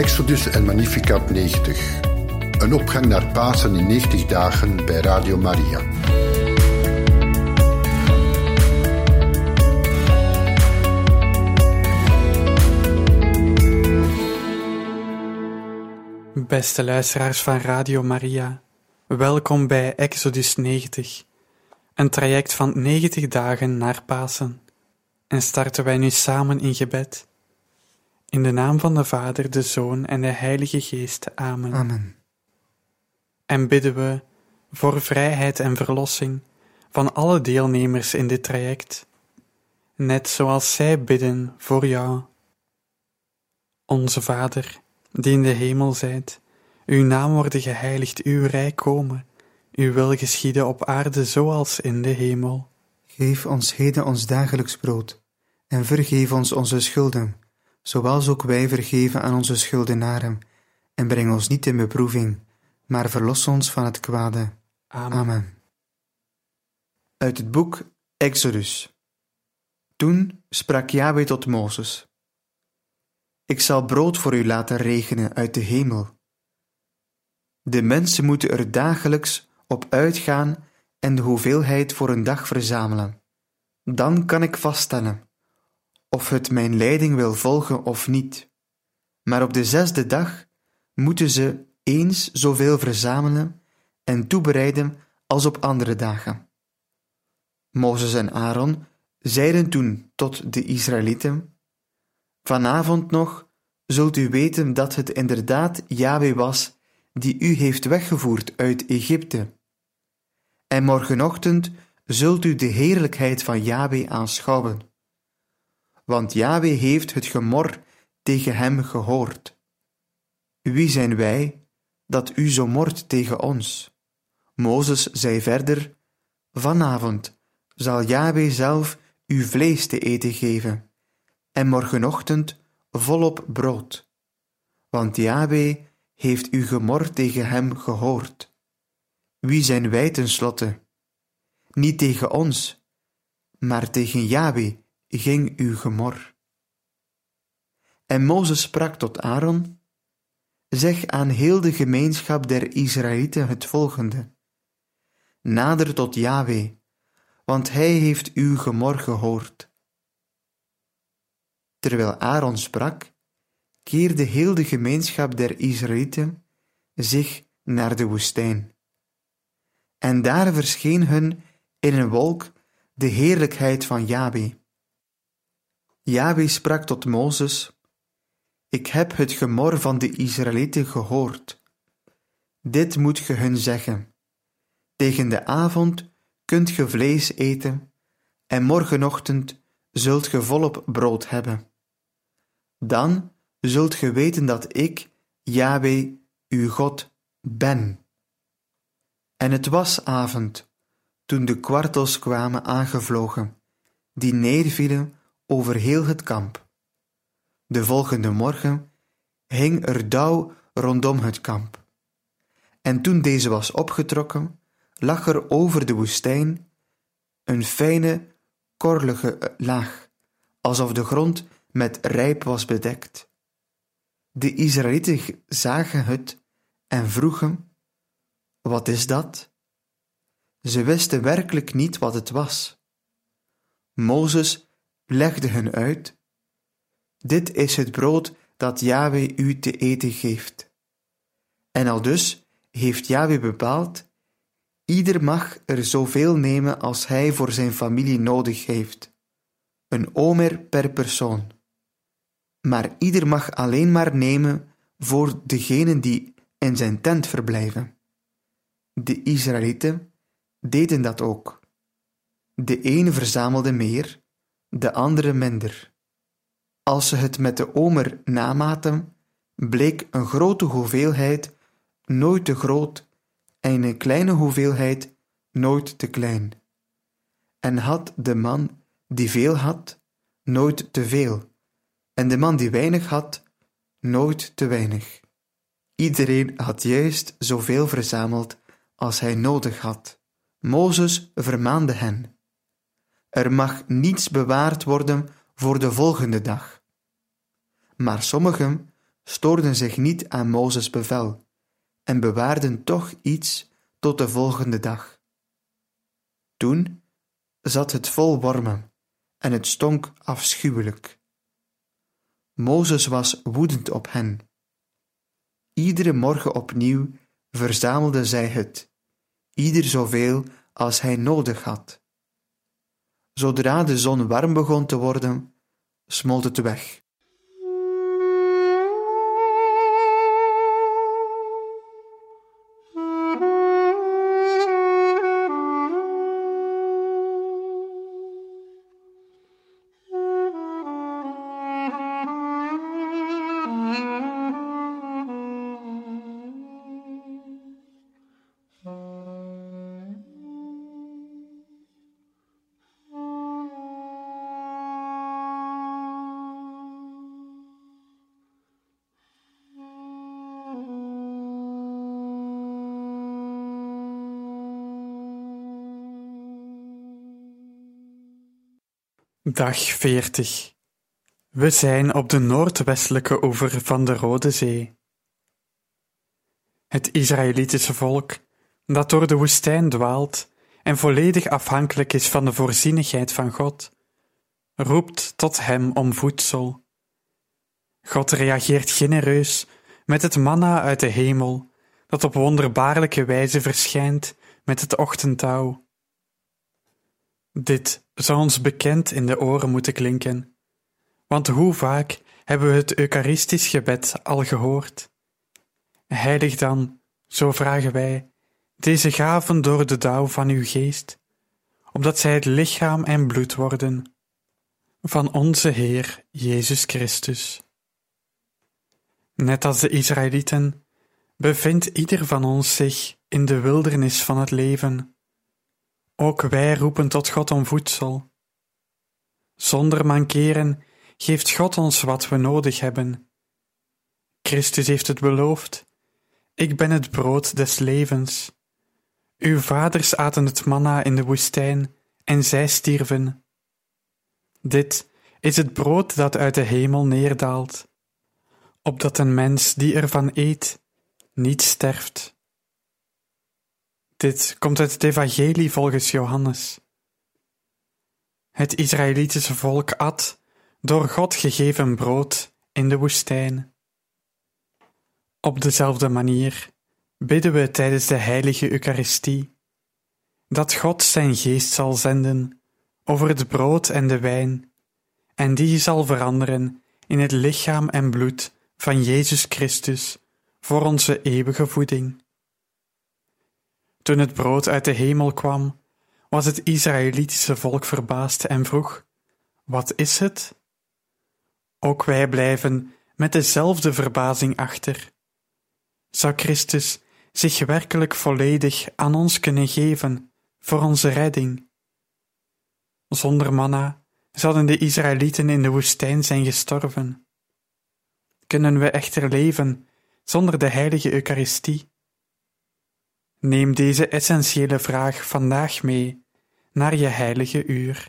Exodus en Magnificat 90. Een opgang naar Pasen in 90 dagen bij Radio Maria. Beste luisteraars van Radio Maria, welkom bij Exodus 90, een traject van 90 dagen naar Pasen. En starten wij nu samen in gebed. In de naam van de Vader, de Zoon en de Heilige Geest. Amen. Amen. En bidden we voor vrijheid en verlossing van alle deelnemers in dit traject, net zoals zij bidden voor jou. Onze Vader, die in de hemel zijt, uw naam worden geheiligd, uw rijk komen, uw wil geschieden op aarde zoals in de hemel. Geef ons heden ons dagelijks brood, en vergeef ons onze schulden, zoals ook wij vergeven aan onze schuldenaren. En breng ons niet in beproeving, maar verlos ons van het kwade. Amen. Amen. Uit het boek Exodus. Toen sprak Yahweh tot Mozes: Ik zal brood voor u laten regenen uit de hemel. De mensen moeten er dagelijks op uitgaan en de hoeveelheid voor een dag verzamelen. Dan kan ik vaststellen of het mijn leiding wil volgen of niet. Maar op de 6e dag moeten ze eens zoveel verzamelen en toebereiden als op andere dagen. Mozes en Aaron zeiden toen tot de Israëlieten: Vanavond nog zult u weten dat het inderdaad Yahweh was die u heeft weggevoerd uit Egypte. En morgenochtend zult u de heerlijkheid van Yahweh aanschouwen. Want Yahweh heeft het gemor tegen hem gehoord. Wie zijn wij, dat u zo mort tegen ons? Mozes zei verder: Vanavond zal Yahweh zelf u vlees te eten geven, en morgenochtend volop brood. Want Yahweh heeft uw gemor tegen hem gehoord. Wie zijn wij tenslotte? Niet tegen ons, maar tegen Yahweh ging uw gemor. En Mozes sprak tot Aaron: Zeg aan heel de gemeenschap der Israëlieten het volgende: Nader tot Yahweh, want hij heeft uw gemor gehoord. Terwijl Aaron sprak, keerde heel de gemeenschap der Israëlieten zich naar de woestijn. En daar verscheen hun in een wolk de heerlijkheid van Yahweh. Yahweh sprak tot Mozes: Ik heb het gemor van de Israëlieten gehoord. Dit moet ge hun zeggen: Tegen de avond kunt ge vlees eten, en morgenochtend zult ge volop brood hebben. Dan zult ge weten dat ik, Yahweh, uw God, ben. En het was avond, toen de kwartels kwamen aangevlogen, die neervielen over heel het kamp. De volgende morgen hing er dauw rondom het kamp. En toen deze was opgetrokken, lag er over de woestijn een fijne, korrelige laag, alsof de grond met rijp was bedekt. De Israëlieten zagen het en vroegen: Wat is dat? Ze wisten werkelijk niet wat het was. Mozes legde hun uit: Dit is het brood dat Yahweh u te eten geeft. En aldus heeft Yahweh bepaald: Ieder mag er zoveel nemen als hij voor zijn familie nodig heeft, een omer per persoon. Maar ieder mag alleen maar nemen voor degenen die in zijn tent verblijven. De Israëlieten deden dat ook. De ene verzamelde meer, de andere minder. Als ze het met de omer namaten, bleek een grote hoeveelheid nooit te groot en een kleine hoeveelheid nooit te klein. En had de man die veel had, nooit te veel, en de man die weinig had, nooit te weinig. Iedereen had juist zoveel verzameld als hij nodig had. Mozes vermaande hen: Er mag niets bewaard worden voor de volgende dag. Maar sommigen stoorden zich niet aan Mozes' bevel en bewaarden toch iets tot de volgende dag. Toen zat het vol wormen en het stonk afschuwelijk. Mozes was woedend op hen. Iedere morgen opnieuw verzamelden zij het, ieder zoveel als hij nodig had. Zodra de zon warm begon te worden, smolt het weg. Dag 40. We zijn op de noordwestelijke oever van de Rode Zee. Het Israëlitische volk, dat door de woestijn dwaalt en volledig afhankelijk is van de voorzienigheid van God, roept tot hem om voedsel. God reageert genereus met het manna uit de hemel, dat op wonderbaarlijke wijze verschijnt met het ochtenddauw. Dit zou ons bekend in de oren moeten klinken, want hoe vaak hebben we het Eucharistisch gebed al gehoord? Heilig dan, zo vragen wij, deze gaven door de dauw van uw geest, opdat zij het lichaam en bloed worden van onze Heer Jezus Christus. Net als de Israëlieten bevindt ieder van ons zich in de wildernis van het leven. Ook wij roepen tot God om voedsel. Zonder mankeren geeft God ons wat we nodig hebben. Christus heeft het beloofd: ik ben het brood des levens. Uw vaders aten het manna in de woestijn en zij stierven. Dit is het brood dat uit de hemel neerdaalt, opdat een mens die ervan eet niet sterft. Dit komt uit het evangelie volgens Johannes. Het Israëlitische volk at door God gegeven brood in de woestijn. Op dezelfde manier bidden we tijdens de heilige Eucharistie dat God zijn geest zal zenden over het brood en de wijn, en die zal veranderen in het lichaam en bloed van Jezus Christus voor onze eeuwige voeding. Toen het brood uit de hemel kwam, was het Israëlitische volk verbaasd en vroeg: wat is het? Ook wij blijven met dezelfde verbazing achter. Zou Christus zich werkelijk volledig aan ons kunnen geven voor onze redding? Zonder manna zouden de Israëlieten in de woestijn zijn gestorven. Kunnen we echter leven zonder de heilige Eucharistie? Neem deze essentiële vraag vandaag mee naar je heilige uur.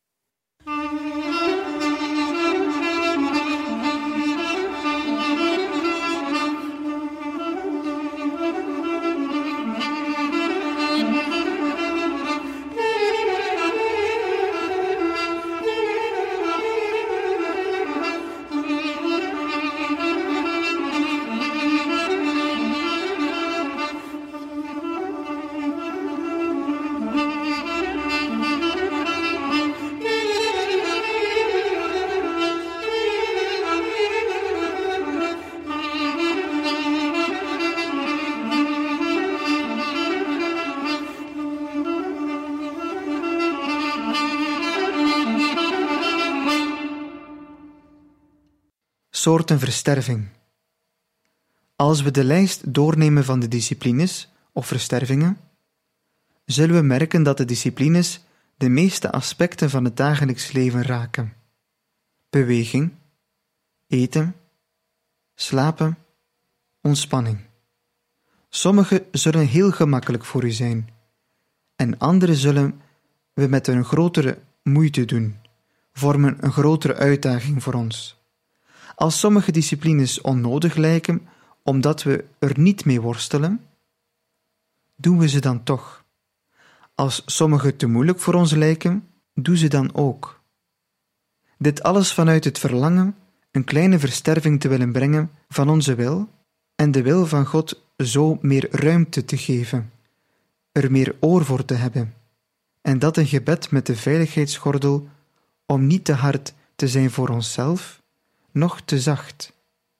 Soorten versterving. Als we de lijst doornemen van de disciplines of verstervingen, zullen we merken dat de disciplines de meeste aspecten van het dagelijks leven raken: beweging, eten, slapen, ontspanning. Sommige zullen heel gemakkelijk voor u zijn, en andere zullen we met een grotere moeite doen, vormen een grotere uitdaging voor ons. Als sommige disciplines onnodig lijken, omdat we er niet mee worstelen, doen we ze dan toch. Als sommige te moeilijk voor ons lijken, doe ze dan ook. Dit alles vanuit het verlangen een kleine versterving te willen brengen van onze wil en de wil van God zo meer ruimte te geven, er meer oor voor te hebben, en dat een gebed met de veiligheidsgordel om niet te hard te zijn voor onszelf, noch te zacht.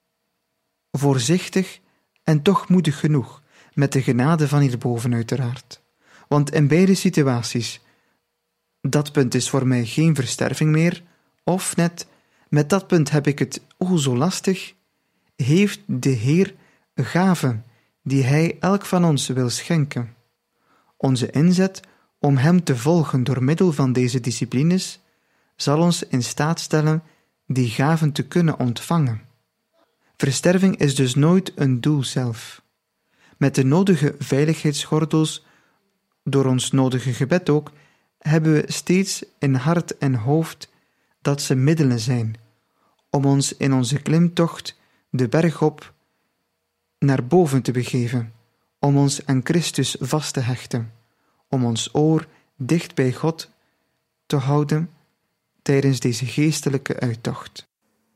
Voorzichtig en toch moedig genoeg, met de genade van hierboven uiteraard. Want in beide situaties, dat punt is voor mij geen versterving meer, of net, met dat punt heb ik het zo lastig, heeft de Heer gaven die Hij elk van ons wil schenken. Onze inzet om Hem te volgen door middel van deze disciplines zal ons in staat stellen die gaven te kunnen ontvangen. Versterving is dus nooit een doel zelf. Met de nodige veiligheidsgordels, door ons nodige gebed ook, hebben we steeds in hart en hoofd dat ze middelen zijn om ons in onze klimtocht de berg op naar boven te begeven, om ons aan Christus vast te hechten, om ons oor dicht bij God te houden tijdens deze geestelijke uittocht.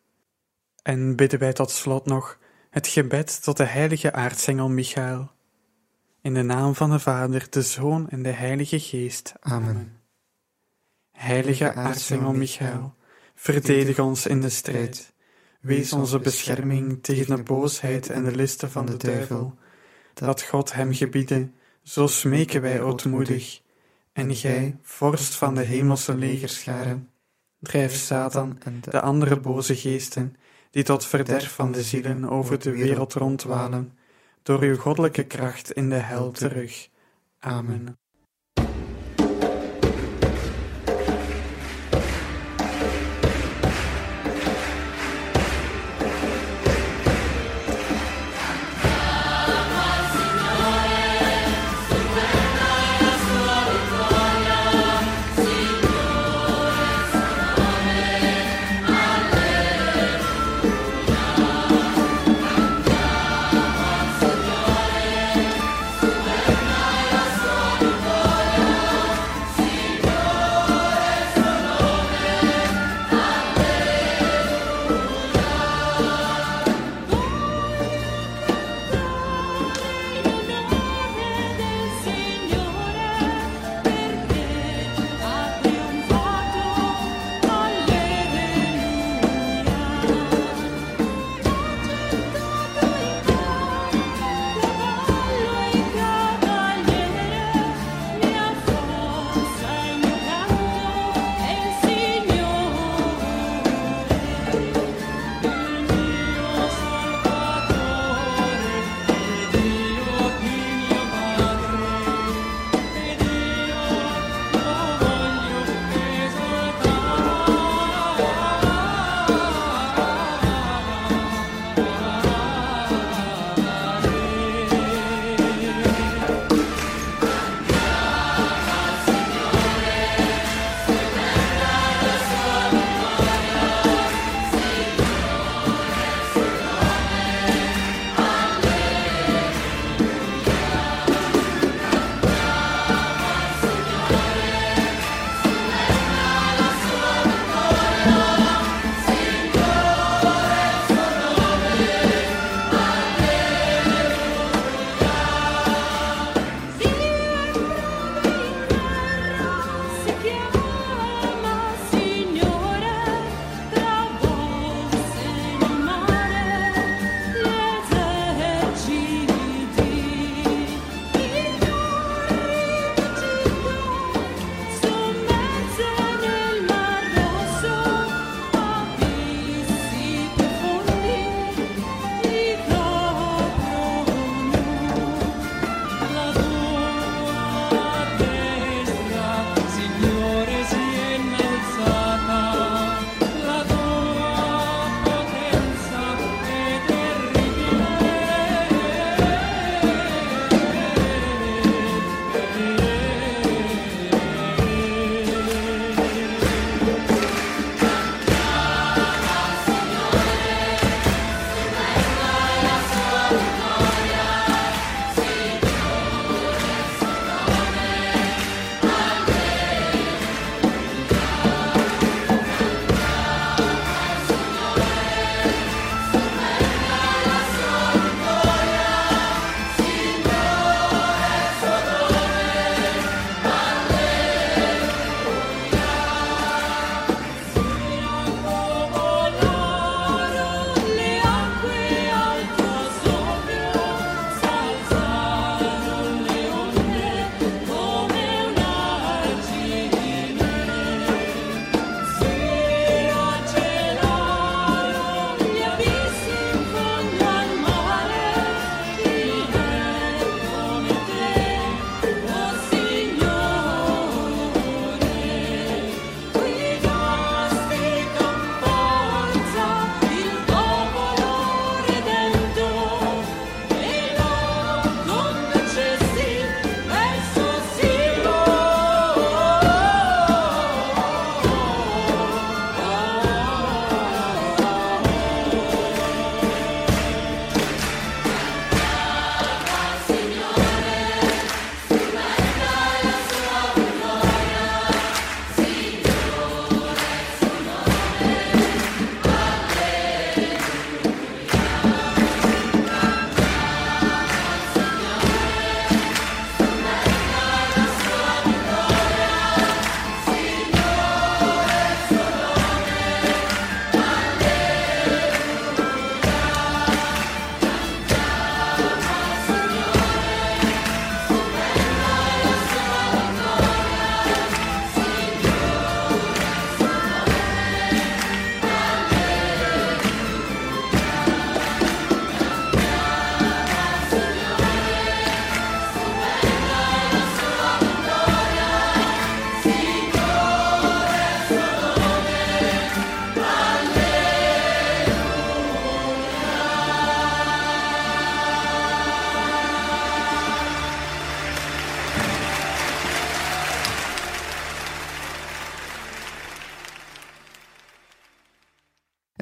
En bidden wij tot slot nog het gebed tot de heilige aartsengel Michael. In de naam van de Vader, de Zoon en de Heilige Geest. Amen. Heilige aartsengel Michael, verdedig ons in de strijd. Wees onze bescherming tegen de boosheid en de listen van de duivel. Dat God hem gebiede, zo smeken wij ootmoedig. En gij, vorst van de hemelse legerscharen, drijf Satan en de andere boze geesten, die tot verderf van de zielen over de wereld rondwalen, door uw goddelijke kracht in de hel terug. Amen.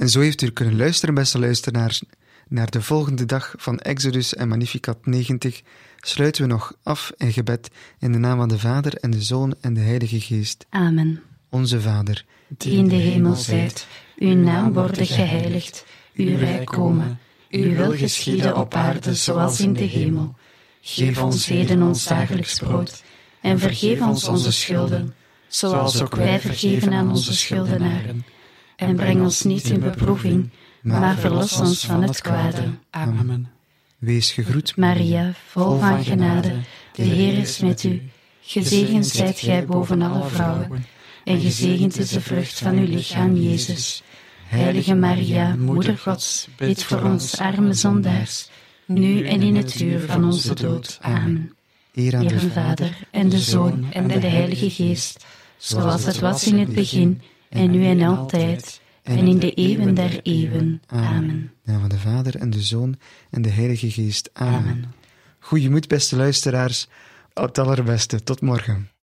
En zo heeft u kunnen luisteren, beste luisteraars, naar de volgende dag van Exodus en Magnificat 90, sluiten we nog af in gebed in de naam van de Vader en de Zoon en de Heilige Geest. Amen. Onze Vader, Die in de hemel zijt, uw naam worden geheiligd, uw rijk komen, uw wil geschieden op aarde zoals in de hemel. Geef ons heden ons dagelijks brood, en vergeef ons onze schulden, zoals ook wij vergeven aan onze schuldenaren. En breng ons niet in beproeving, maar verlos ons van het kwade. Amen. wees gegroet, Maria, vol van genade, de Heer is met u. Gezegend zijt gij boven alle vrouwen, en gezegend is de vrucht van uw lichaam, Jezus. Heilige Maria, Moeder Gods, bid voor ons arme zondaars, nu en in het uur van onze dood. Amen. Eer aan Eer de de Vader, en de Zoon, en de Heilige Geest, zoals het was in het begin, en nu en altijd, en in de eeuwen der eeuwen. Amen. In de naam van de Vader en de Zoon en de Heilige Geest. Amen. Goeie moed, beste luisteraars. Op het allerbeste. Tot morgen.